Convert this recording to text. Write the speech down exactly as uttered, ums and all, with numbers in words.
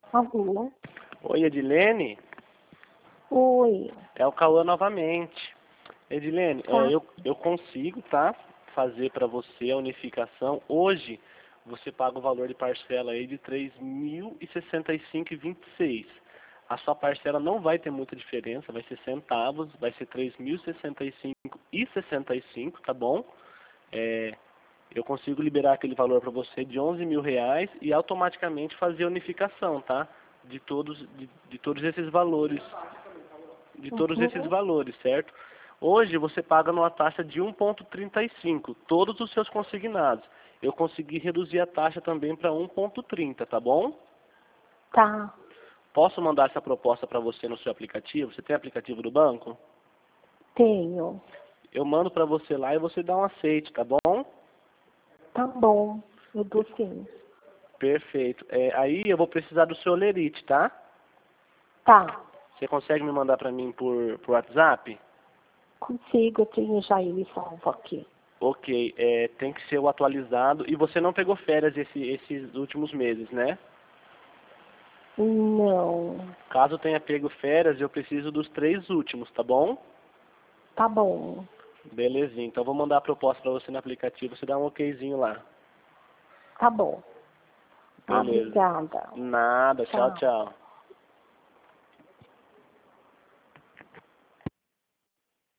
Alô? Oi, Edilene? Oi. É o Cauã novamente. Edilene, é, Tá. eu, eu consigo, tá? Fazer para você a unificação. Hoje, você paga o valor de parcela aí de três mil e sessenta e cinco reais e vinte e seis centavos. A sua parcela não vai ter muita diferença, vai ser centavos, vai ser três mil e sessenta e cinco reais e sessenta e cinco centavos, tá bom? É, eu consigo liberar aquele valor para você de onze mil reais e automaticamente fazer a unificação, tá? De todos, de, de todos esses valores, de todos esses Uhum. valores, certo? Hoje você paga numa taxa de um vírgula trinta e cinco, todos os seus consignados. Eu consegui reduzir a taxa também para um vírgula trinta, tá bom? Tá. Posso mandar essa proposta para você no seu aplicativo? Você tem aplicativo do banco? Tenho. Eu mando para você lá e você dá um aceite, tá bom? Tá bom. Eu dou sim. Perfeito. É, aí eu vou precisar do seu lerite, tá? Tá. Você consegue me mandar para mim por, por WhatsApp? Consigo, eu tenho já ele salvo aqui. Ok, é, tem que ser o atualizado. E você não pegou férias esse, esses últimos meses, né? Não. Caso tenha pego férias, eu preciso dos três últimos, tá bom? Tá bom. Belezinha, então vou mandar a proposta para você no aplicativo, você dá um okzinho lá. Tá bom. Beleza. Obrigada. Nada, tchau, Tchau. tchau.